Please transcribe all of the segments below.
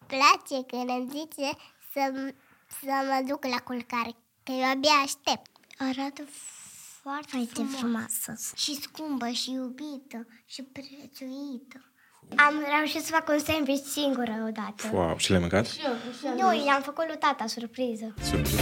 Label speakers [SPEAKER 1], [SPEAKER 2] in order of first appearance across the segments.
[SPEAKER 1] place când îmi zice să mă duc la culcare, că eu abia aștept. Arată foarte frumoasă. Și scumpă, și iubită, și prețuită. Am reușit să fac un sandwich singură odată.
[SPEAKER 2] Wow, și l-ai mâncat?
[SPEAKER 3] Și eu.
[SPEAKER 1] Nu, i-am făcut lui tata, surpriză.
[SPEAKER 2] Surpriză.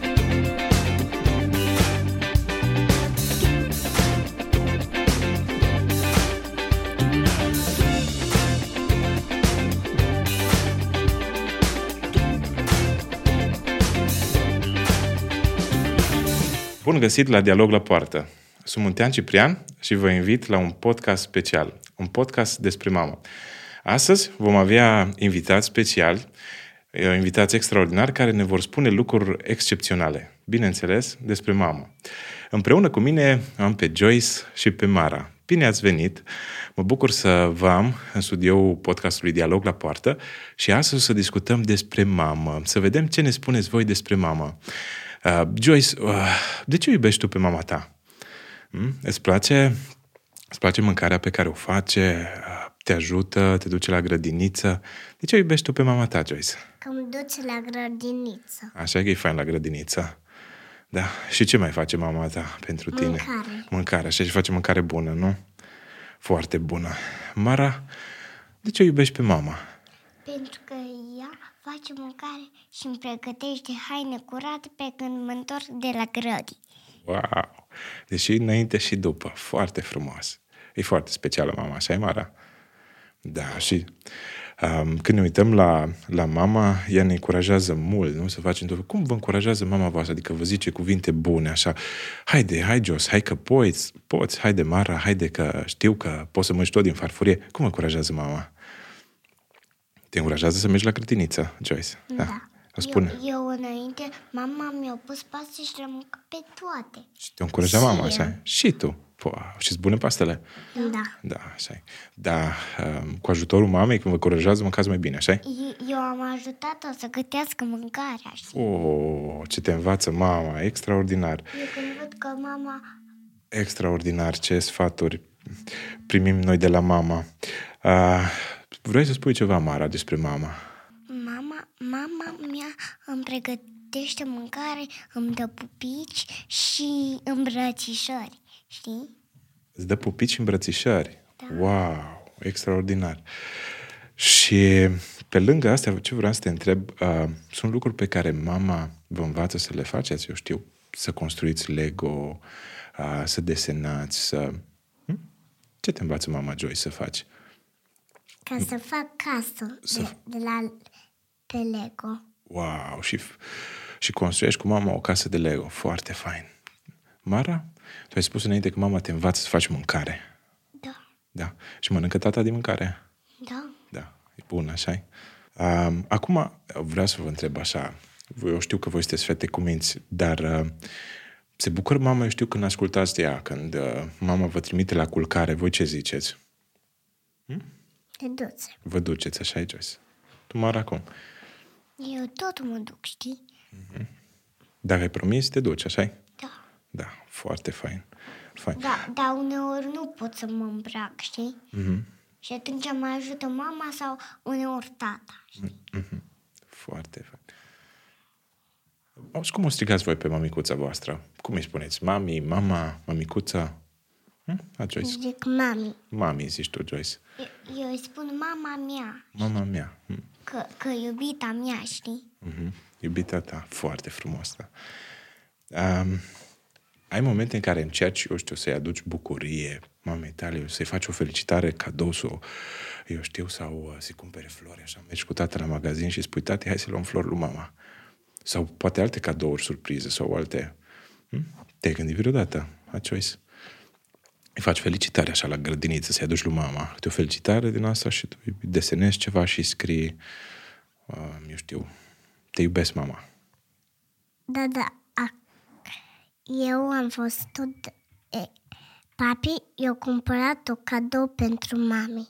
[SPEAKER 2] Bun găsit la Dialog la Poartă. Sunt Muntean Ciprian și vă invit la un podcast special, un podcast despre mamă. Astăzi vom avea invitați speciali, invitați extraordinari care ne vor spune lucruri excepționale, bineînțeles, despre mamă. Împreună cu mine am pe Joyce și pe Mara. Bine ați venit! Mă bucur să vă am în studioul podcastului Dialog la Poartă și astăzi o să discutăm despre mamă, să vedem ce ne spuneți voi despre mamă. Joyce, de ce iubești tu pe mama ta? Îți place mâncarea pe care o face? Te ajută? Te duce la grădiniță? De ce iubești tu pe mama ta, Joyce?
[SPEAKER 1] Că mă duce la grădiniță.
[SPEAKER 2] Așa că e fain la grădiniță. Da. Și ce mai face mama ta pentru tine? Mâncare. Așa, și face mâncare bună, nu? Foarte bună. Mara, de ce iubești pe mama?
[SPEAKER 1] Pentru că ea face mâncare și îmi pregătește haine curate pe când mă întorc de la grădi.
[SPEAKER 2] Wow! Deși înainte și după. Foarte frumos. E foarte specială mama, așa-i, Mara? Da, și când ne uităm la mama, ea ne încurajează mult, nu? Să facem tot. Cum vă încurajează mama voastră? Adică vă zice cuvinte bune, așa. Haide, hai jos, hai că poți, haide, Mara, haide că știu că poți să mănânci tot din farfurie. Cum vă încurajează mama? Te încurajează să mergi la grădiniță, Joyce?
[SPEAKER 1] Da.
[SPEAKER 2] Spune.
[SPEAKER 1] Eu înainte, mama mi-a pus paste și le-am mâncat pe toate.
[SPEAKER 2] Și te încuraja mama, așa? Și tu. Și-ți bune pastele?
[SPEAKER 1] Da.
[SPEAKER 2] Da, așa. Da, cu ajutorul mamei, când vă încurajează, mâncați mai bine, așa?
[SPEAKER 1] Eu am ajutat-o să gătească mâncarea, știi?
[SPEAKER 2] Ce te învață mama, extraordinar.
[SPEAKER 1] Eu când văd că mama...
[SPEAKER 2] Extraordinar, ce sfaturi primim noi de la mama. Vrei să spui ceva, Mara, despre mama?
[SPEAKER 1] Mama mea îmi pregătește mâncare, îmi dă pupici și îmbrățișări, știi?
[SPEAKER 2] Îți dă pupici și îmbrățișări?
[SPEAKER 1] Da.
[SPEAKER 2] Wow, extraordinar. Și pe lângă astea, ce vreau să te întreb, sunt lucruri pe care mama vă învață să le faceți? Eu știu, să construiți Lego, să desenați, să... Ce te învață mama, Joy, să faci?
[SPEAKER 1] Ca să fac casă pe Lego.
[SPEAKER 2] Wow, și construiești cu mama o casă de Lego. Foarte fain. Mara, tu ai spus înainte că mama te învață să faci mâncare. Da. Și mănâncă tata din mâncare? Da, e bun, așa-i. Acum vreau să vă întreb așa. Eu știu că voi sunteți fete cu minți, dar se bucură mama, eu știu, când ascultați de ea, când mama vă trimite la culcare, voi ce ziceți?
[SPEAKER 1] Te duci.
[SPEAKER 2] Vă duceți, așa e, Joyce? Tu, Mara, cum?
[SPEAKER 1] Eu tot mă duc, știi?
[SPEAKER 2] Dacă ai promis, te duci, așa-i?
[SPEAKER 1] Da.
[SPEAKER 2] Da, foarte fain.
[SPEAKER 1] Da, dar uneori nu pot să mă îmbrac, știi? Și atunci mă ajută mama sau uneori tata, știi?
[SPEAKER 2] Foarte fain. Și cum o strigați voi pe mămicuța voastră? Cum îi spuneți? Mami, mama, mămicuța? Joyce?
[SPEAKER 1] Zic mami.
[SPEAKER 2] Mami, zici tu, Joyce.
[SPEAKER 1] Eu îi spun mama mea.
[SPEAKER 2] Mama mea.
[SPEAKER 1] Că iubita mea, știi?
[SPEAKER 2] Iubita ta. Foarte frumos, da. Ai momente în care încerci, eu știu, să-i aduci bucurie mamei tale, să-i faci o felicitare, cadou, sau să-i cumpere flori, așa. Mergi cu tata la magazin și spui, tati, hai să luăm flori lui mama. Sau poate alte cadouri surprize sau alte... Te-ai gândit vreodată, Joyce? Îi faci felicitare așa la grădiniță, să-i aduci lui mama. Câte o felicitare din asta și tu desenezi ceva și scrii, eu știu, te iubesc, mama.
[SPEAKER 1] Da. Eu am fost tot... Papi, eu cumpărat o cadou pentru mami.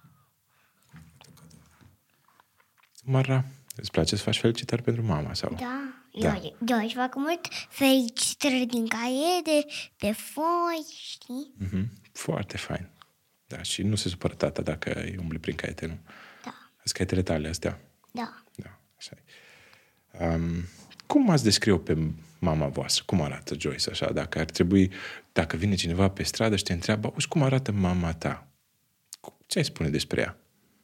[SPEAKER 2] Mara, îți place să faci felicitări pentru mama? Sau?
[SPEAKER 1] Da. Eu își fac mult felicitări din caiete, pe foi, știi?
[SPEAKER 2] Foarte fain. Da, și nu se supără tata dacă îi umbli prin caiete, nu?
[SPEAKER 1] Da.
[SPEAKER 2] Sunt caietele tale astea?
[SPEAKER 1] Da.
[SPEAKER 2] Da, așa e. Cum ați descrie-o pe mama voastră? Cum arată Joyce așa? Dacă vine cineva pe stradă și te întreabă, auzi, cum arată mama ta? Ce ai spune despre ea?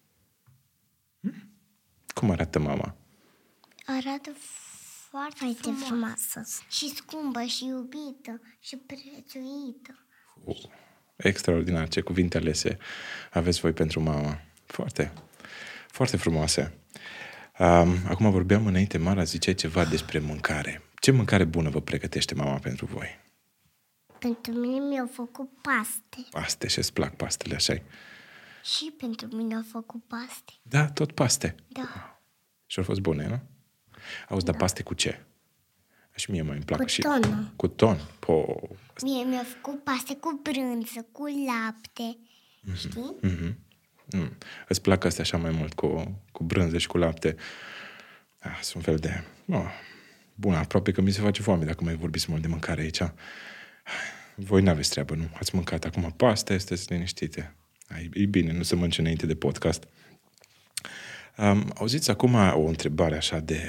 [SPEAKER 2] Cum arată mama?
[SPEAKER 1] Arată foarte frumoasă. Și scumpă, și iubită, și prețuită.
[SPEAKER 2] Extraordinar, ce cuvinte alese aveți voi pentru mama. Foarte, foarte frumoase. Acum vorbeam înainte, Mara, ziceai ceva despre mâncare. Ce mâncare bună vă pregătește mama pentru voi?
[SPEAKER 1] Pentru mine mi-au făcut paste.
[SPEAKER 2] Paste, și îți plac pastele, așa.
[SPEAKER 1] Și pentru mine au făcut paste.
[SPEAKER 2] Da, tot paste.
[SPEAKER 1] Da.
[SPEAKER 2] Și au fost bune, nu? Auzi, dar paste cu ce? Și mie mai îmi plac
[SPEAKER 1] Cu
[SPEAKER 2] și...
[SPEAKER 1] ton.
[SPEAKER 2] Cu ton.
[SPEAKER 1] Mie mi-au făcut paste cu brânză, cu lapte. Știi?
[SPEAKER 2] Îți plac astea așa mai mult cu brânză și cu lapte. Sunt un fel de... Bun, aproape că mi se face foame dacă mai vorbiți mult de mâncare aici. Voi n-aveți treabă, nu? Ați mâncat acum pasta, sunteți liniștite. E bine, nu se mănânce înainte de podcast. Auziți acum o întrebare așa de...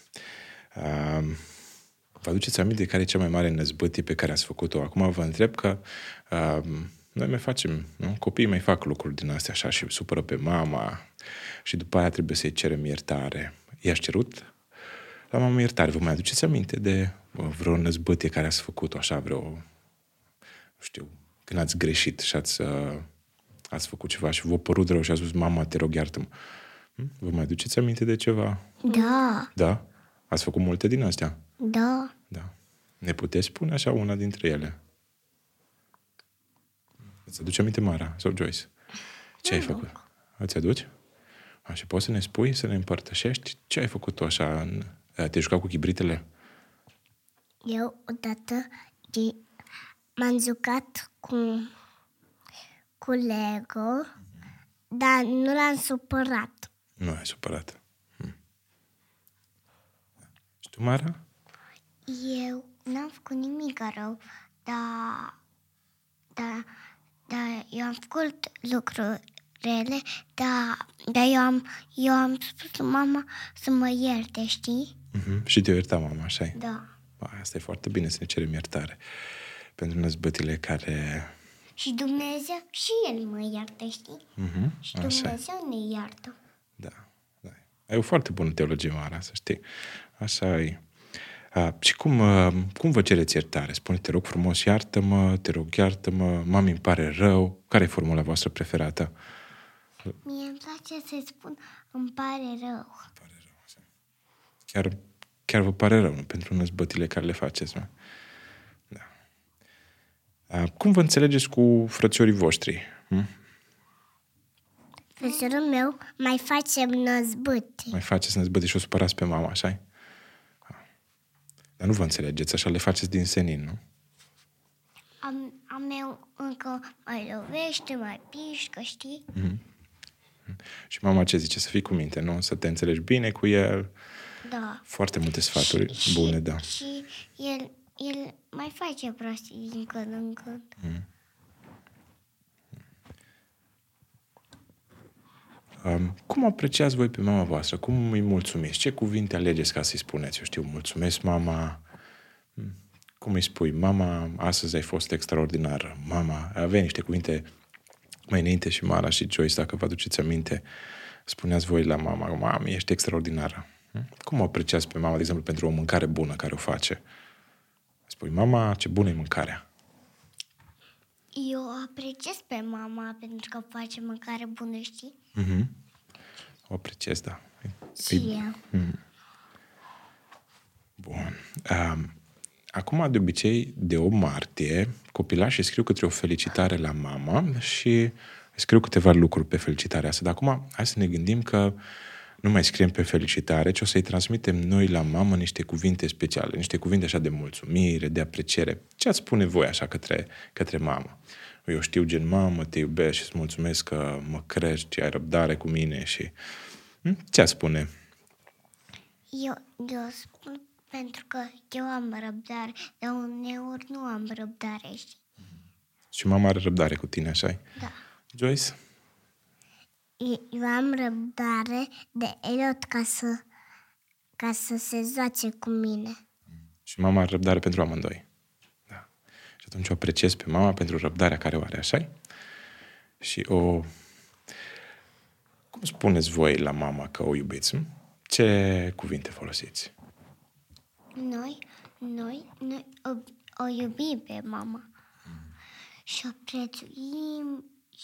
[SPEAKER 2] Vă aduceți aminte de care e cea mai mare năzbâtie pe care ați făcut-o? Acum vă întreb că noi mai facem, nu? Copiii mai fac lucruri din astea așa și supără pe mama și după aia trebuie să-i cerem iertare. I-ați cerut la mama iertare? Vă mai aduceți aminte de vreo năzbâtie care ați făcut-o așa, nu știu, când ați greșit și ați făcut ceva și v-a părut rău și ați spus, mama, te rog, iartă-mă. Vă mai aduceți aminte de ceva?
[SPEAKER 1] Da.
[SPEAKER 2] Da? Ați făcut multe din astea?
[SPEAKER 1] Da.
[SPEAKER 2] Da. Ne puteți spune așa una dintre ele? Îți aduce aminte, Mara sau Joyce? Ce ai făcut? Îți aduci? Și poți să ne spui, să ne împărtășești ce ai făcut tu așa? Te-ai jucat cu chibritele?
[SPEAKER 1] Eu odată m-am jucat cu Lego, dar nu l-am supărat.
[SPEAKER 2] Nu ai supărat. Și tu, Mara?
[SPEAKER 1] Eu n-am făcut nimic rău, dar eu am făcut lucruri rele, dar eu am spus mama să mă ierte, știi?
[SPEAKER 2] Și te-a iertat mama, așa-i?
[SPEAKER 1] Da.
[SPEAKER 2] Asta e foarte bine, să ne cerem iertare pentru năzbâtile care...
[SPEAKER 1] Și Dumnezeu și El mă iartă, știi? Și Dumnezeu ne iartă.
[SPEAKER 2] Da. Ai o foarte bună teologie, Mara, să știi. Așa e. Și cum vă cereți iertare? Spune, te rog frumos, iartă-mă, te rog, iartă-mă, mami, îmi pare rău. Care e formula voastră preferată?
[SPEAKER 1] Mie îmi place să-i spun, îmi pare rău.
[SPEAKER 2] Chiar vă pare rău, nu? Pentru năzbătile care le faceți, nu? Da. Cum vă înțelegeți cu frățiorii voștri?
[SPEAKER 1] Frățiorul meu mai facem năzbâti.
[SPEAKER 2] Mai faceți năzbăti și o supărați pe mama, așa? Dar nu vă înțelegeți, așa le faceți din senin, nu?
[SPEAKER 1] A meu încă mai lovește, mai pișcă, știi?
[SPEAKER 2] Și mama ce zice? Să fii cu minte, nu? Să te înțelegi bine cu el.
[SPEAKER 1] Da.
[SPEAKER 2] Foarte multe sfaturi bune, da.
[SPEAKER 1] Și el mai face prostii din când în când.
[SPEAKER 2] Cum apreciați voi pe mama voastră? Cum îi mulțumiți? Ce cuvinte alegeți ca să-i spuneți? Eu știu, mulțumesc, mama. Cum îi spui? Mama, astăzi ai fost extraordinară. Mama, aveai niște cuvinte mai înainte și Mara și Joyce, dacă vă aduceți aminte, spuneați voi la mama, mami, ești extraordinară. Cum o apreciați pe mama, de exemplu, pentru o mâncare bună care o face? Spui, mama, ce bună e mâncarea.
[SPEAKER 1] Eu apreciez pe mama pentru că face mâncare bună, știi?
[SPEAKER 2] O apreciez, da.
[SPEAKER 1] Și eu.
[SPEAKER 2] Bun. Acum, de obicei, de 8 martie, copilașii scriu către o felicitare la mama și scriu câteva lucruri pe felicitarea asta. Dar acum, hai să ne gândim că nu mai scriem pe felicitare, ci o să-i transmitem noi la mamă niște cuvinte speciale, niște cuvinte așa de mulțumire, de apreciere. Ce ați spune voi așa către mamă? Eu știu, gen, mamă, te iubesc și îți mulțumesc că mă crești, ai răbdare cu mine și... Ce ați spune?
[SPEAKER 1] Eu spun pentru că eu am răbdare, dar uneori nu am răbdare, știi?
[SPEAKER 2] Și mama are răbdare cu tine, așa-i?
[SPEAKER 1] Da.
[SPEAKER 2] Joyce?
[SPEAKER 1] eu am răbdare de Elliot ca să se joace cu mine.
[SPEAKER 2] Și mama are răbdare pentru amândoi. Da. Și atunci o apreciez pe mama pentru răbdarea care o are, așa? Și cum spuneți voi la mama că o iubiți? Ce cuvinte folosiți?
[SPEAKER 1] Noi o iubim pe mama. Și o prețuim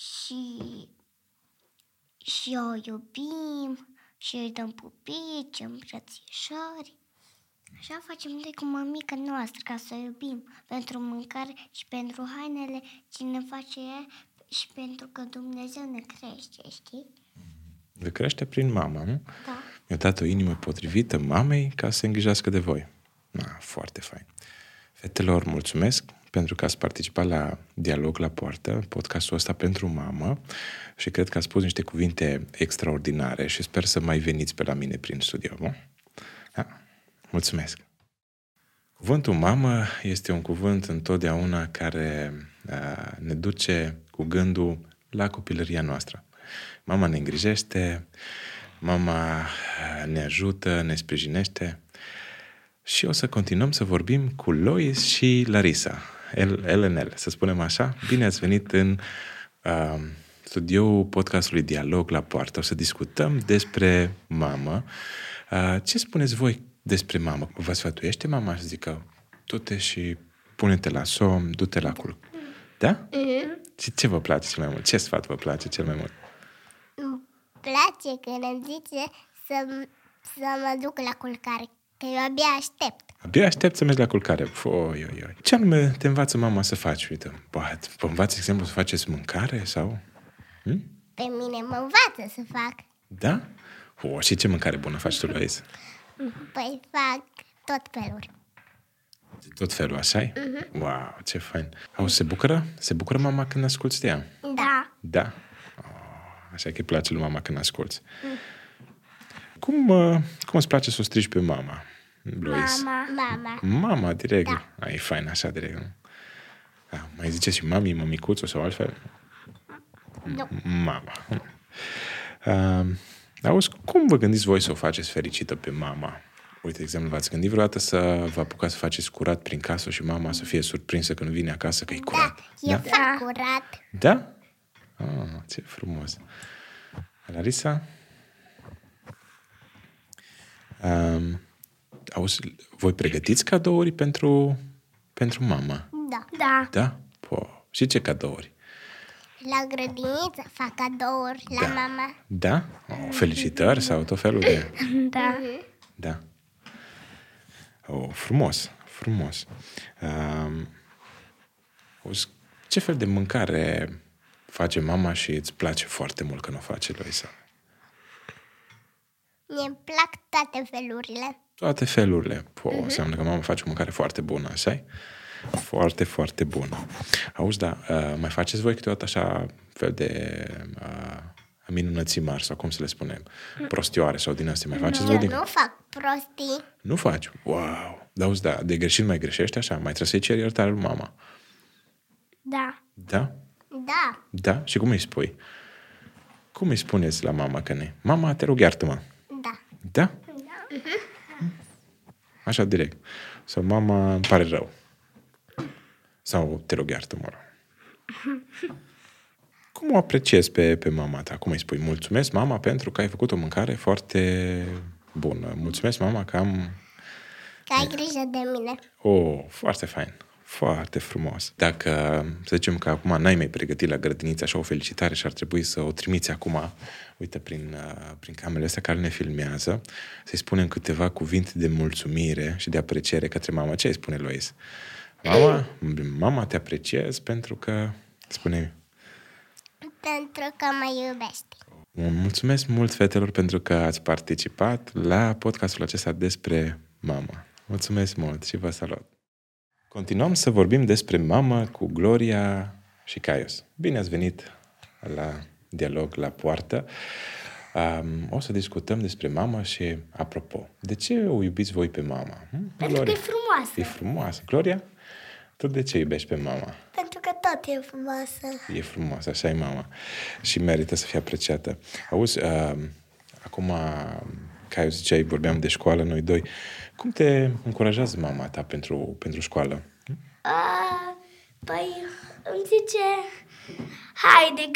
[SPEAKER 1] și o iubim și îi dăm pupici, îmbrățișări. Așa facem noi cu mămica noastră, ca să o iubim. Pentru mâncare și pentru hainele ce ne face ea și pentru că Dumnezeu ne crește, știi?
[SPEAKER 2] Vă crește prin mama, nu?
[SPEAKER 1] Da.
[SPEAKER 2] Mi-a dat o inimă potrivită mamei ca să se îngrijească de voi. Foarte fain. Fetelor, mulțumesc pentru că ați participat la Dialog la Poartă, podcastul ăsta pentru mamă, și cred că ați spus niște cuvinte extraordinare și sper să mai veniți pe la mine prin studio. Bun? Da. Mulțumesc! Cuvântul mamă este un cuvânt întotdeauna care ne duce cu gândul la copilăria noastră. Mama ne îngrijește, mama ne ajută, ne sprijinește și o să continuăm să vorbim cu Lois și Larisa, LNL, să spunem așa. Bine ați venit în studioul podcastului Dialog la Poartă. O să discutăm despre mamă. Ce spuneți voi despre mamă? Vă sfătuiește mama să zică du-te și pune-te la somn, du-te la culc. Da? Ce vă place cel mai mult? Ce sfat vă place cel mai mult?
[SPEAKER 1] Îmi place când îmi zice să mă duc la culcare, că eu abia aștept.
[SPEAKER 2] Abia aștept să mergi la culcare. Oi. Ce anume te învață mama să faci? Uite, vă învață, exemplu, să faceți mâncare sau?
[SPEAKER 1] Pe mine mă învață să fac.
[SPEAKER 2] Da? Și ce mâncare bună faci tu, Lois?
[SPEAKER 1] Păi fac tot felul.
[SPEAKER 2] Tot felul, așa-i? Wow, ce fain. Se bucură? Se bucură mama când asculți de ea?
[SPEAKER 1] Da.
[SPEAKER 2] Da? Așa că îi place lui mama când asculți. Cum îți place să o strigi pe mama, Lois? Mama, direct. Da. E fain, așa, direct. Nu? Mai ziceți și mami, mămicuțu sau altfel?
[SPEAKER 1] Nu.
[SPEAKER 2] Mama. Auzi, cum vă gândiți voi să o faceți fericită pe mama? Uite, de exemplu, v-ați gândit vreodată să vă apucați să faceți curat prin casă și mama să fie surprinsă când vine acasă că e curat?
[SPEAKER 1] Da, eu fac curat.
[SPEAKER 2] Da? Ce frumos. Larisa? Auzi, voi pregătiți cadouri pentru mama?
[SPEAKER 1] Da.
[SPEAKER 2] Da? Și ce cadouri?
[SPEAKER 1] La grădiniță fac cadouri la mama.
[SPEAKER 2] Da? Felicitări sau tot felul de...
[SPEAKER 1] Da.
[SPEAKER 2] Da. Frumos. Auzi, ce fel de mâncare face mama și îți place foarte mult când o face, Loisa?
[SPEAKER 1] Mie-mi plac toate felurile.
[SPEAKER 2] Toate felurile. Înseamnă că mama face o mâncare foarte bună, așa? Foarte, foarte bună. Auzi, mai faceți voi câteodată așa fel de minunății mari, sau cum să le spunem, prostioare sau din astea, mai faceți voi?
[SPEAKER 1] Eu nu fac prostii.
[SPEAKER 2] Nu faci? Wow! Auzi, de greșit mai greșești așa? Mai trebuie să-i ceri iertare lui mama.
[SPEAKER 1] Da.
[SPEAKER 2] Da?
[SPEAKER 1] Da.
[SPEAKER 2] Da? Și cum îi spui? Cum îi spuneți la mama că ne? Mama, te rog, iartă-mă.
[SPEAKER 1] Da.
[SPEAKER 2] Da? Așa direct. Sau mama, îmi pare rău. Sau te rog, iartă-mă. Cum o apreciezi pe mama ta? Cum îi spui? Mulțumesc, mama, pentru că ai făcut o mâncare foarte bună. Mulțumesc, mama, că
[SPEAKER 1] ai grijă de mine.
[SPEAKER 2] Foarte fain. Foarte frumos. Dacă, să zicem că acum n-ai mai pregătit la grădiniță așa o felicitare și ar trebui să o trimiți acum, uite, prin camerele astea care ne filmează, să-i spunem câteva cuvinte de mulțumire și de apreciere către mama. Ce îi spune, Lois? Mama, te apreciez pentru că... Spune...
[SPEAKER 1] Pentru că mă iubești.
[SPEAKER 2] Mulțumesc mult, fetelor, pentru că ați participat la podcastul acesta despre mama. Mulțumesc mult și vă salut! Continuăm să vorbim despre mamă cu Gloria și Caius. Bine ați venit la Dialog la Poartă. O să discutăm despre mama și, apropo, de ce o iubiți voi pe mama?
[SPEAKER 1] Pentru că e frumoasă.
[SPEAKER 2] E frumoasă. Gloria, tu de ce iubești pe mama?
[SPEAKER 1] Pentru că tot Tot e frumoasă.
[SPEAKER 2] E frumoasă, așa e mama. Și merită să fie apreciată. Auzi, acum, ca eu ziceai, vorbeam de școală, noi doi. Cum te încurajează mama ta pentru școală?
[SPEAKER 1] Păi îmi zice, haide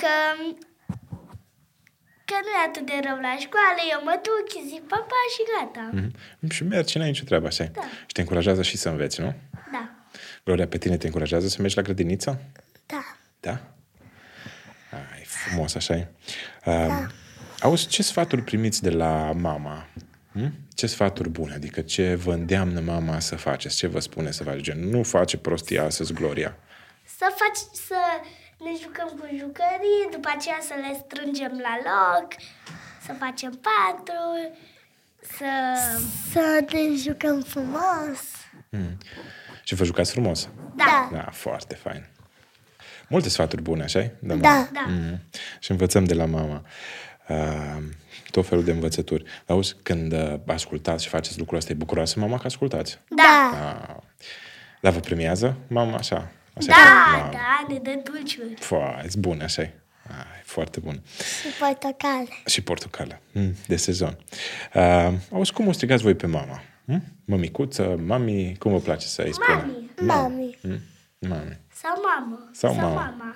[SPEAKER 1] că nu e atât de rău la școală, eu mă duc, zic papa și gata.
[SPEAKER 2] Și mergi, n-ai nicio treabă, așa.
[SPEAKER 1] Da.
[SPEAKER 2] Și te încurajează și să înveți, nu?
[SPEAKER 1] Da.
[SPEAKER 2] Gloria, pe tine te încurajează să mergi la grădiniță?
[SPEAKER 1] Da.
[SPEAKER 2] Da? E frumos, așa e. Auzi, ce sfaturi primiți de la mama? Ce sfaturi bune? Adică ce vă îndeamnă mama să faceți? Ce vă spune să faceți? Gen, nu face prostia astăzi, Gloria.
[SPEAKER 1] Să ne jucăm cu jucării, după aceea să le strângem la loc, să facem patru, să ne jucăm frumos.
[SPEAKER 2] Și vă jucați frumos?
[SPEAKER 1] Da.
[SPEAKER 2] Da, foarte fain. Multe sfaturi bune, așa-i?
[SPEAKER 1] Da.
[SPEAKER 2] Și învățăm de la mama tot felul de învățături. Auzi, când ascultați și faceți lucrul ăsta, e bucuroasă mama că ascultați?
[SPEAKER 1] Da.
[SPEAKER 2] Dar vă premiază mama așa?
[SPEAKER 1] Da, ne dă dulciuri.
[SPEAKER 2] E bun, așa e. E foarte bun.
[SPEAKER 1] Și portocale.
[SPEAKER 2] De sezon. Auzi, cum o strigați voi pe mama? Mămicuță, mami, cum vă place să îi spune?
[SPEAKER 1] Mami.
[SPEAKER 2] Mami.
[SPEAKER 1] Sau mama.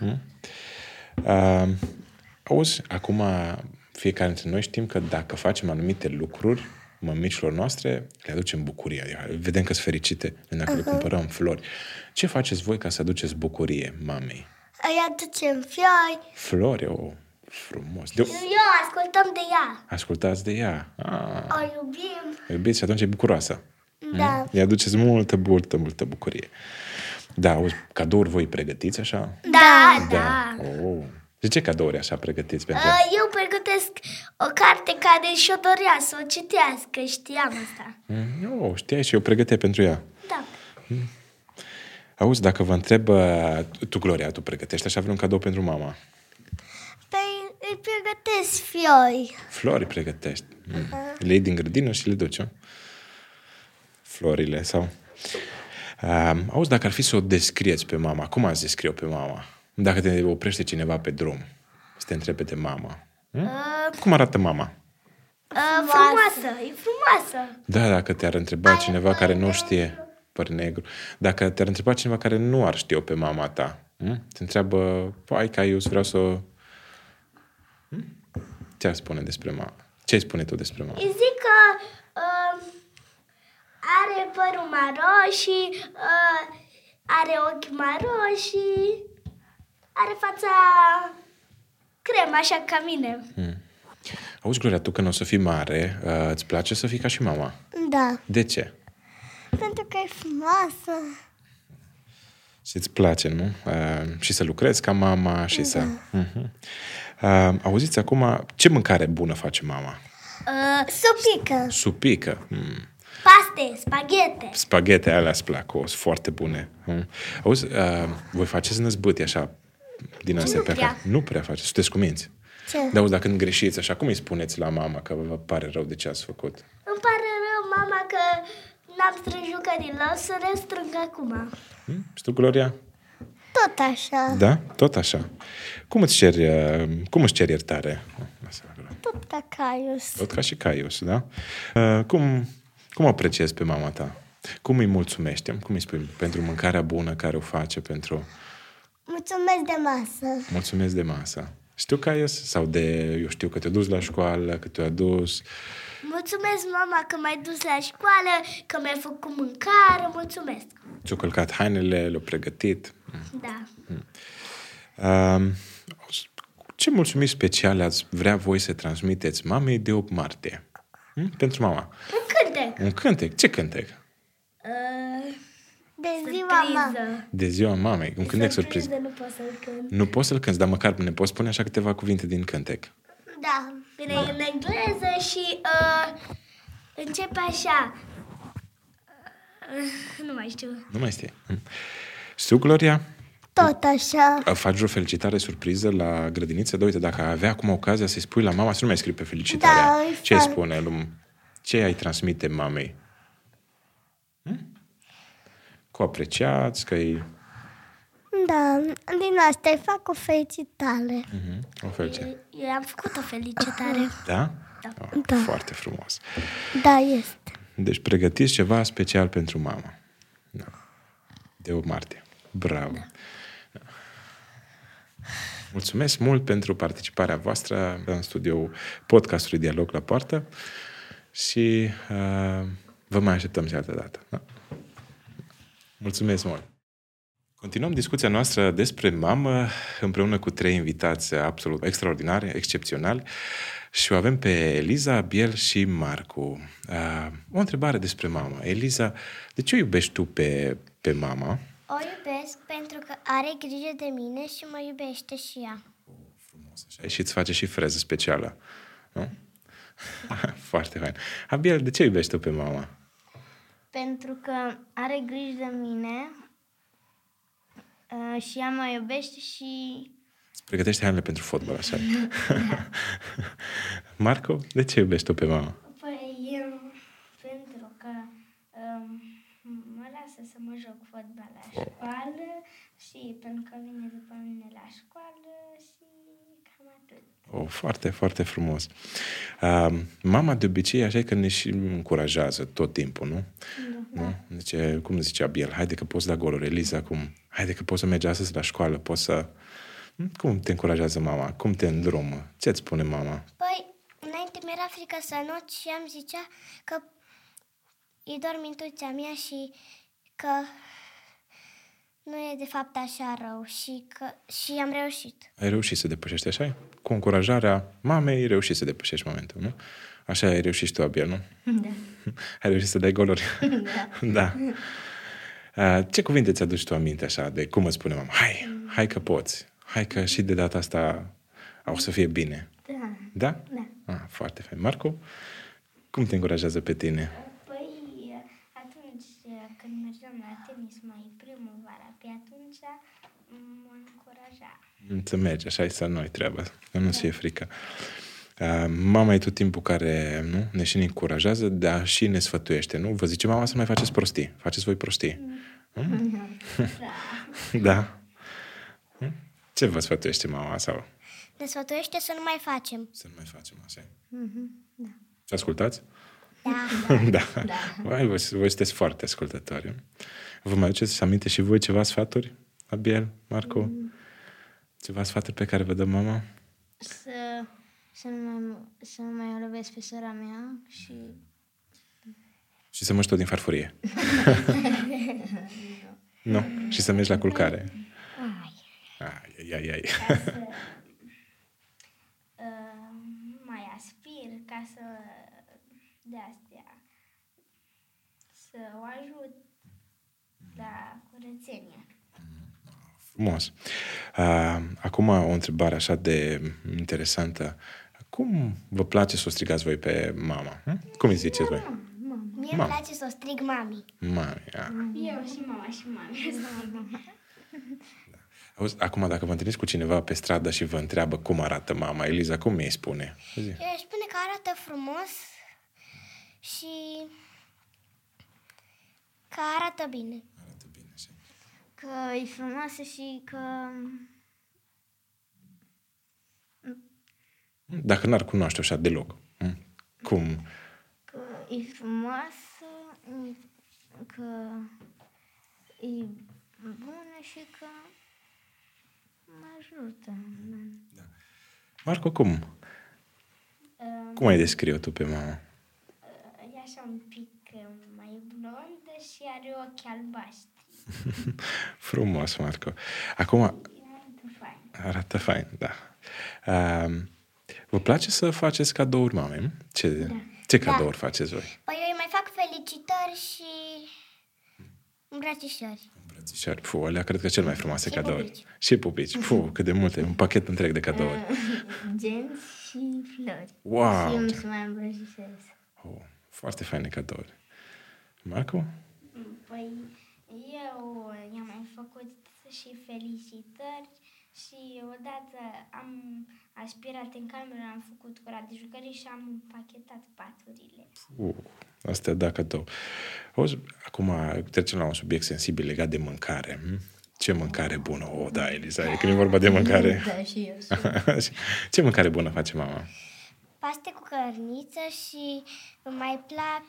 [SPEAKER 2] Auzi, acum fiecare dintre noi știm că dacă facem anumite lucruri mămicilor noastre, le aducem bucurie. Adică vedem că sunt fericite dacă le cumpărăm flori. Ce faceți voi ca să aduceți bucurie mamei?
[SPEAKER 1] Îi aducem flori.
[SPEAKER 2] Flori, frumos.
[SPEAKER 1] Eu ascultăm de ea.
[SPEAKER 2] Ascultați de ea.
[SPEAKER 1] O iubim.
[SPEAKER 2] O iubiți și atunci e bucuroasă.
[SPEAKER 1] Da.
[SPEAKER 2] Îi aduceți multă bucurie. Da, auzi, cadouri voi pregătiți așa?
[SPEAKER 1] Da.
[SPEAKER 2] De ce cadouri așa pregătiți pentru ea?
[SPEAKER 1] Eu pregătesc o carte care și-o dorea să o citească, știam asta.
[SPEAKER 2] Știai și eu pregăteai pentru ea.
[SPEAKER 1] Da.
[SPEAKER 2] Auzi, dacă vă întreb, tu, Gloria, tu pregătești așa vreun cadou pentru mama?
[SPEAKER 1] Păi îi pregătesc flori.
[SPEAKER 2] Flori pregătești. Le iei din grădină și le duci, florile sau... Auzi, dacă ar fi să o descrieți pe mama, cum ați descrie-o pe mama? Dacă te oprește cineva pe drum, să te întrebe de mama. Cum arată mama?
[SPEAKER 1] Frumoasă, e frumoasă.
[SPEAKER 2] Da, dacă te-ar întreba cineva care nu știe, păr negru, dacă te-ar întreba cineva care nu ar ști-o pe mama ta, te întreabă, ca eu vreau să... Ce ar spune despre mama? Ce ai spune tu despre mama?
[SPEAKER 1] Îi zic că are părul maro și are ochi maro și are fața cremă, așa ca mine.
[SPEAKER 2] Auzi, Gloria, tu când o să fii mare, îți place să fii ca și mama?
[SPEAKER 1] Da.
[SPEAKER 2] De ce?
[SPEAKER 1] Pentru că e frumoasă.
[SPEAKER 2] Și îți place, nu? Și să lucrezi ca mama și să... Auziți acum, ce mâncare bună face mama?
[SPEAKER 1] Supică.
[SPEAKER 2] Supică.
[SPEAKER 1] Paste, spaghete.
[SPEAKER 2] Spaghete alea îți plac, sunt foarte bune. Auzi, voi faceți năzbâti așa din astea pe care... Nu prea faceți, sunteți cuminți.
[SPEAKER 1] Ce?
[SPEAKER 2] Dar auzi, dacă îngreșiți așa, cum îi spuneți la mama că vă pare rău de ce ați făcut?
[SPEAKER 1] Îmi pare rău, mama, că n-am strâns jucările, o să le strâng acum.
[SPEAKER 2] Și tu, Gloria?
[SPEAKER 1] Tot așa.
[SPEAKER 2] Da? Tot așa. Cum îți ceri iertare?
[SPEAKER 1] Tot ca Caius.
[SPEAKER 2] Tot ca și Caius, da? Cum apreciezi pe mama ta? Cum îi mulțumești? Cum îi spui? Pentru mâncarea bună care o face, pentru...
[SPEAKER 1] Mulțumesc de masă.
[SPEAKER 2] Mulțumesc de masă. Știu Caius? Sau eu știu că te-a dus la școală, că te-a dus...
[SPEAKER 1] Mulțumesc, mama, că m-ai dus la școală, că mi-ai făcut mâncare, mulțumesc.
[SPEAKER 2] Ți-o călcat hainele, le-o pregătit.
[SPEAKER 1] Da.
[SPEAKER 2] Ce mulțumiri speciale ați vrea voi să transmiteți mamei de 8 martie? Pentru mama.
[SPEAKER 1] Un cântec.
[SPEAKER 2] Un cântec? Ce cântec?
[SPEAKER 1] De ziua mamei.
[SPEAKER 2] De ziua mamei. Un cântec surpriză.
[SPEAKER 1] Nu pot să-l cânt.
[SPEAKER 2] Nu poți să-l cânti, dar măcar ne poți spune așa câteva cuvinte din cântec.
[SPEAKER 1] Da. Bine, în engleză și începe așa. Nu mai știu.
[SPEAKER 2] Nu mai știi. Știu, Gloria?
[SPEAKER 1] Tot așa.
[SPEAKER 2] Faci o felicitare surpriză la grădiniță? Da, uite, dacă avea acum ocazia să-i spui la mama, să nu mai scrii pe felicitarea.
[SPEAKER 1] Da,
[SPEAKER 2] ce îi spune? Ce ai transmite mamei? Că o apreciați, că îi...
[SPEAKER 1] Da, din asta îi fac o felicitare.
[SPEAKER 2] O felicitare.
[SPEAKER 1] Eu am făcut o felicitare.
[SPEAKER 2] Da?
[SPEAKER 1] Da.
[SPEAKER 2] Oh,
[SPEAKER 1] Da.
[SPEAKER 2] foarte frumos.
[SPEAKER 1] Da, este.
[SPEAKER 2] Deci pregătiți ceva special pentru mama. Da. De 8 martie. Bravo. Da. Mulțumesc mult pentru participarea voastră în studioul podcastului Dialog la Poartă și vă mai așteptăm și altă dată. Da? Mulțumesc mult! Continuăm discuția noastră despre mamă împreună cu 3 invitați absolut extraordinari, excepționali și o avem pe Eliza, Biel și Marcu. O întrebare despre mamă. Eliza, de ce o iubești tu pe mama?
[SPEAKER 1] O iubesc pentru că are grijă de mine și mă iubește și ea.
[SPEAKER 2] Frumos, așa. Și îți face și freză specială, nu? Foarte fain. Biel, de ce iubești tu pe mama?
[SPEAKER 1] Pentru că are grijă de mine și ea mă iubește și...
[SPEAKER 2] Îți pregătește hainele pentru fotbal, așa. Marco, de ce iubești tu pe mama?
[SPEAKER 1] Păi, pentru că mă lasă să mă joc fotbal la școală și pentru că vine după mine la școală și cam atât.
[SPEAKER 2] Foarte, foarte frumos. Mama de obicei așa că ne și încurajează tot timpul, nu? Da. Nu? Zice, cum zicea Biel, haide că poți da goluri, Eliza, cum? Haide că poți să mergi astăzi la școală, poți să... Cum te încurajează mama? Cum te îndrumă? Ce-ți spune mama?
[SPEAKER 1] Păi, înainte mi-era frică să not și am zicea că e doar mintuția mea și că nu e de fapt așa rău și am reușit.
[SPEAKER 2] Ai reușit să depășești, așa? Cu încurajarea mamei, ai reușit să depășești momentul, nu? Așa ai reușit și tu, Abia, nu?
[SPEAKER 1] Da.
[SPEAKER 2] Ai reușit să dai goluri?
[SPEAKER 1] Da.
[SPEAKER 2] Da. Ce cuvinte ți-aduci tu aminte așa de cum îți spune mama? Hai că poți. Hai că și de data asta o să fie bine.
[SPEAKER 1] Da.
[SPEAKER 2] Da?
[SPEAKER 1] Da.
[SPEAKER 2] Foarte fain. Marco, cum te încurajează pe tine?
[SPEAKER 1] Păi, atunci când mergeam la tenis mai primăvara, pe atunci mă încuraja.
[SPEAKER 2] Să mergi, așa e să noi treaba, că nu-ți fie frică. Mama e tot timpul care ne și ne încurajează, dar și ne sfătuiește, nu? Vă zice mama să mai faceți prostii. Faceți voi prostii. Da. Ce vă sfătuiește mama sau?
[SPEAKER 1] Ne sfătuiește să nu mai facem.
[SPEAKER 2] Să nu mai facem așa.
[SPEAKER 1] Da.
[SPEAKER 2] Și ascultați?
[SPEAKER 1] Da.
[SPEAKER 2] Da. Voi sunteți foarte ascultători. Vă mai aduceți aminte și voi ceva sfaturi? Abiel, Marco? Ceva sfaturi pe care vă dă mama?
[SPEAKER 1] Să nu mai lovesc pe sora mea și...
[SPEAKER 2] Și să măști tot din farfurie. Nu. Și să mergi la culcare. Ai.
[SPEAKER 1] Ca să mai aspir, ca să de astea să o ajut la curățenie.
[SPEAKER 2] Frumos. Acum o întrebare așa de interesantă. Cum vă place să o strigați voi pe mama? Cum îi ziceți voi?
[SPEAKER 1] Mie îmi place să o strig mami.
[SPEAKER 2] Mami,
[SPEAKER 1] Eu și mama și mami.
[SPEAKER 2] Auzi, acum dacă vă întâlniți cu cineva pe stradă și vă întreabă cum arată mama, Eliza, cum mi-i spune?
[SPEAKER 1] Eu îi spune că arată frumos și că arată bine.
[SPEAKER 2] Arată bine, așa.
[SPEAKER 1] Că e frumoasă și că...
[SPEAKER 2] Dacă n-ar cunoaște așa deloc. Cum?
[SPEAKER 1] Că e frumoasă, că e bună și că mă ajută.
[SPEAKER 2] Da. Marco, cum? Cum ai descrie tu pe mama?
[SPEAKER 1] E așa un pic mai blondă și are ochi albaștri.
[SPEAKER 2] Frumos, Marco. Acum... Arată fain, da. Vă place să faceți cadouri mamei? Ce cadouri faceți voi?
[SPEAKER 1] Păi eu îi mai fac felicitări și îmbrățișări.
[SPEAKER 2] Îmbrățișări. Alea cred că cel mai frumoase
[SPEAKER 1] Și
[SPEAKER 2] cadouri.
[SPEAKER 1] pupici.
[SPEAKER 2] Și pupici. Cât de multe. Un pachet întreg de cadouri.
[SPEAKER 1] Genți și flori.
[SPEAKER 2] Wow!
[SPEAKER 1] Și eu să mai îmbrățișez.
[SPEAKER 2] Foarte faine cadouri. Marco?
[SPEAKER 1] Păi eu i-am mai făcut și felicitări și odată am aspirat în cameră, am făcut curat de jucării și am împachetat paturile.
[SPEAKER 2] Asta da cadou. Auzi, acum trecem la un subiect sensibil legat de mâncare. Ce mâncare bună! Da, Eliza, e când e vorba de mâncare.
[SPEAKER 3] Da, și eu.
[SPEAKER 2] Ce mâncare bună face mama?
[SPEAKER 1] Paste cu cărniță și îmi mai plac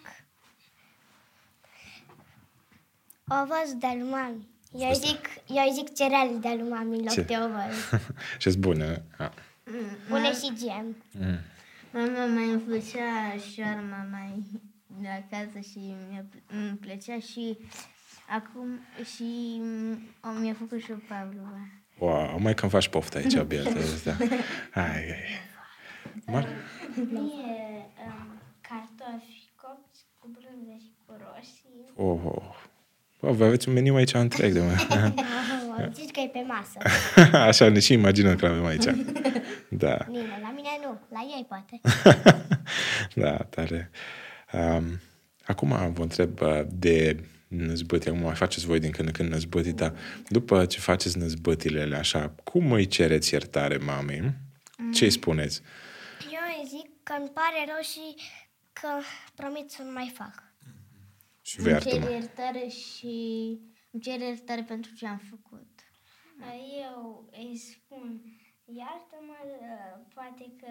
[SPEAKER 1] ovăz de alumami. Eu zic cereale de alumami în loc de ovăz.
[SPEAKER 2] Și-s bune.
[SPEAKER 1] Pune și gem.
[SPEAKER 3] Mama mai îmi făcea șoarma mai de acasă și îmi plăcea și acum și mi-a făcut și o pavlova.
[SPEAKER 2] Wow, mai că-mi faci poftă aici, Bieltă. Hai.
[SPEAKER 1] Mie cartofi copți cu brânză și cu roșii.
[SPEAKER 2] Vă aveți un meniu aici întreg de mă.
[SPEAKER 1] Zici că e pe masă.
[SPEAKER 2] Așa, ne și imaginăm că l-avem aici. Da.
[SPEAKER 1] Bine, la mine nu, la ei poate.
[SPEAKER 2] Da, tare. Acum vă întreb de năzbâti. Acum mai faceți voi din când în când năzbâti, dar după ce faceți năzbâtile așa, cum îi cereți iertare mamei? Ce îi spuneți?
[SPEAKER 1] Eu îi zic că îmi pare rău și că promit să nu mai fac.
[SPEAKER 2] Și vă iartă, mă.
[SPEAKER 3] Îmi cer iertare pentru ce am făcut.
[SPEAKER 1] Eu îi spun, iartă-mă, poate că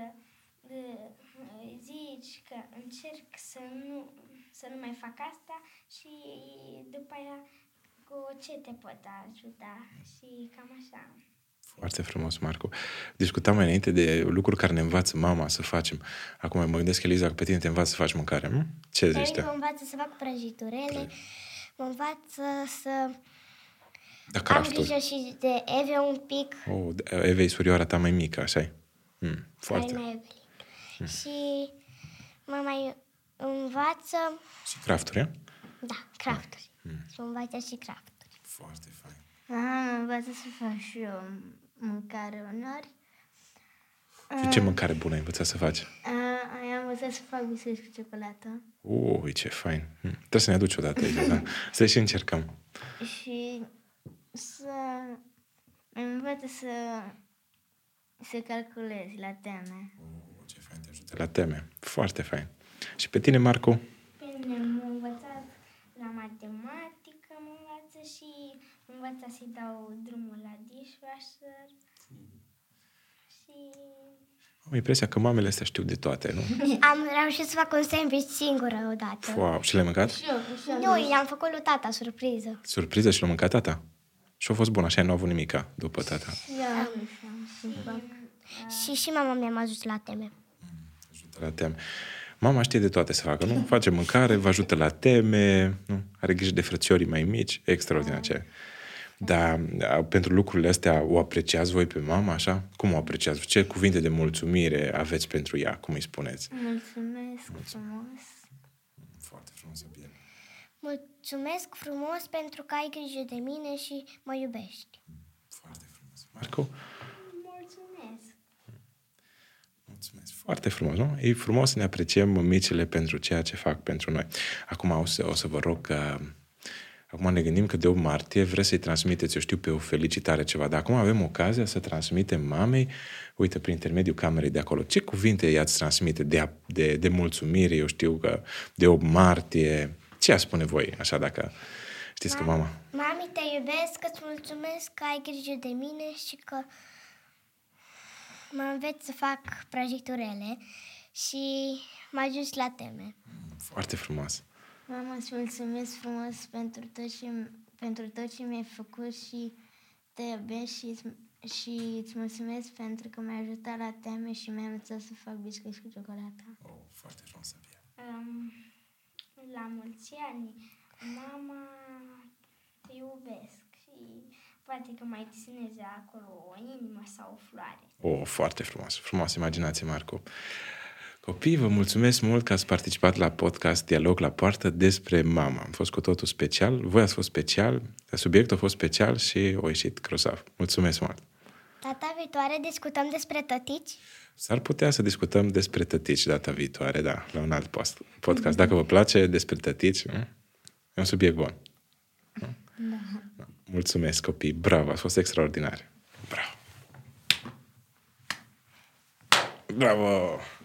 [SPEAKER 1] zici că încerc să nu mai fac asta și după aia cu ce te pot ajuta și cam așa.
[SPEAKER 2] Foarte frumos, Marco. Discutam mai înainte de lucruri care ne învață mama să facem. Acum mă gândesc, Eliza, că pe tine te învață să faci mâncare. Ce zici?
[SPEAKER 1] Mă învață să fac prăjiturele, mă învață să
[SPEAKER 2] am
[SPEAKER 1] grijă și de Eve un pic.
[SPEAKER 2] Eve e surioara ta mai mică, așa-i? Foarte.
[SPEAKER 1] Și mă mai învață...
[SPEAKER 2] Și crafturi,
[SPEAKER 1] Da, crafturi. Și mă învață și crafturi.
[SPEAKER 2] Foarte fain.
[SPEAKER 3] Mă învață să fac și eu mâncare uneori.
[SPEAKER 2] Și ce mâncare bună ai învățat să faci?
[SPEAKER 3] Am învățat să fac biscuiți cu ciocolată.
[SPEAKER 2] Ce fain. Trebuie să ne aduci odată aici, da? Să și încercăm.
[SPEAKER 3] Și îmi învăță să calculezi la teme.
[SPEAKER 2] Ce fain, te ajută la teme. Foarte fain. Și pe tine, Marco?
[SPEAKER 1] Pe mine m-a învățat la matematică, mă învață și mă învață să-i dau drumul la dishwasher. Și...
[SPEAKER 2] Am impresia că mamele astea știu de toate, nu?
[SPEAKER 1] Am reușit să fac un sandwich singură odată.
[SPEAKER 2] Wow, și l-ai mâncat?
[SPEAKER 3] Și eu.
[SPEAKER 1] Nu, i-am făcut lui tata surpriză.
[SPEAKER 2] Surpriză și l-a mâncat tata? Și a fost bun, așa, nu a avut nimica după tata.
[SPEAKER 1] Și mama mea m-a ajutat la teme.
[SPEAKER 2] Ajută la teme. Mama știe de toate să facă, nu? Face mâncare, vă ajută la teme, nu? Are grijă de frățiorii mai mici, extraordinar ce. Dar pentru lucrurile astea o apreciați voi pe mama, așa? Cum o apreciați? Ce cuvinte de mulțumire aveți pentru ea? Cum îi spuneți?
[SPEAKER 3] Mulțumesc frumos.
[SPEAKER 2] Foarte frumos, bine.
[SPEAKER 1] Mulțumesc frumos pentru că ai grijă de mine și mă iubești.
[SPEAKER 2] Foarte frumos. Marco?
[SPEAKER 1] Mulțumesc.
[SPEAKER 2] Mulțumesc. Foarte frumos, nu? E frumos să ne apreciem micile pentru ceea ce fac pentru noi. Acum o să vă rog că... Acum ne gândim că de 8 martie vreți să-i transmiteți, eu știu, pe o felicitare ceva, dar acum avem ocazia să transmitem mamei, uite, prin intermediul camerei de acolo, ce cuvinte i-ați transmite de mulțumire, eu știu că de 8 martie, ce a spune voi, așa, dacă știți că mama...
[SPEAKER 1] Mami, te iubesc, îți mulțumesc că ai grijă de mine și că mă înveți să fac prăjiturele și mă ajuți la teme.
[SPEAKER 2] Foarte frumos.
[SPEAKER 3] Mama, îți mulțumesc frumos pentru tot ce mi-ai făcut și te iubesc și îți mulțumesc pentru că m-ai ajutat la teme și mi-ai învățat să fac biscuiți cu ciocolată.
[SPEAKER 2] Foarte frumos, Bia.
[SPEAKER 1] La mulți ani, mama, te iubesc și poate că mai deseneze acolo o inimă sau o floare.
[SPEAKER 2] Foarte frumos. Frumoasă imaginație, Marco. Copii, vă mulțumesc mult că ați participat la podcast Dialog la Poartă despre mama. Am fost cu totul special, voi ați fost special, subiectul a fost special și a ieșit grozav. Mulțumesc mult!
[SPEAKER 1] Data viitoare discutăm despre tătici?
[SPEAKER 2] S-ar putea să discutăm despre tătici data viitoare, da, la un alt podcast. Dacă vă place despre tătici, e un subiect bun. Da. Mulțumesc, copii! Bravo, ați fost extraordinar! Bravo! Bravo!